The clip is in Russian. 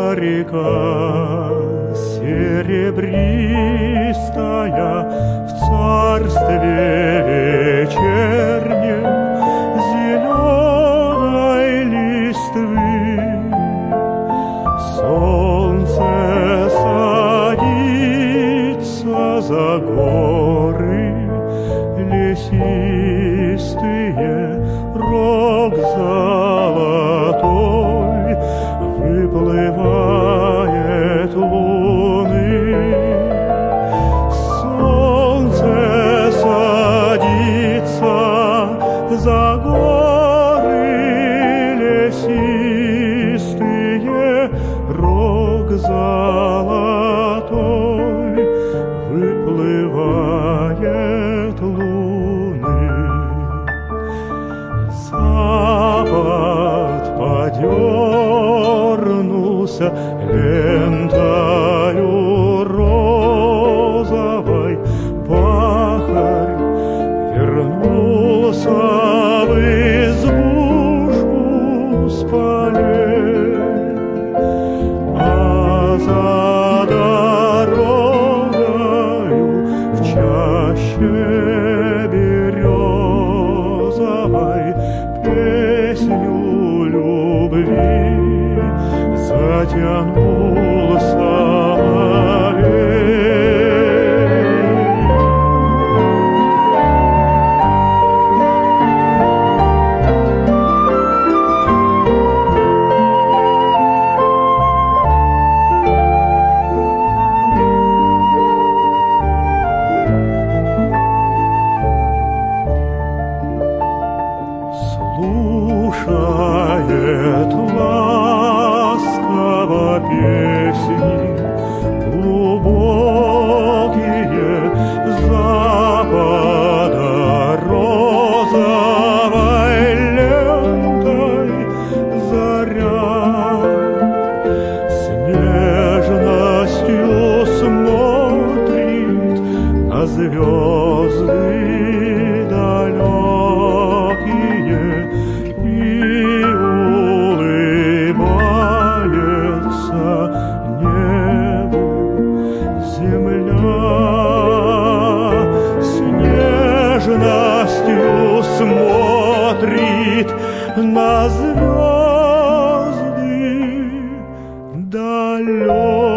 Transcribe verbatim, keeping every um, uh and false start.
река серебристая в царстве вечернем зеленой листвы. Солнце садится за горы лесистые, рог золотой выплывает луны. Солнце садится за горы лесистые, рог золотой выплывает луны. Запад подернулся лентою розовой, пахарь вернулся в избушку с полей, а за дорогою в чаще березовой песню любви затянул соловей. Слушает ласково песни глубокие запада розовой лентой заря. С нежностью смотрит на звезды далекие и улыбается небу земля. С нежностью смотрит на звезды далекие.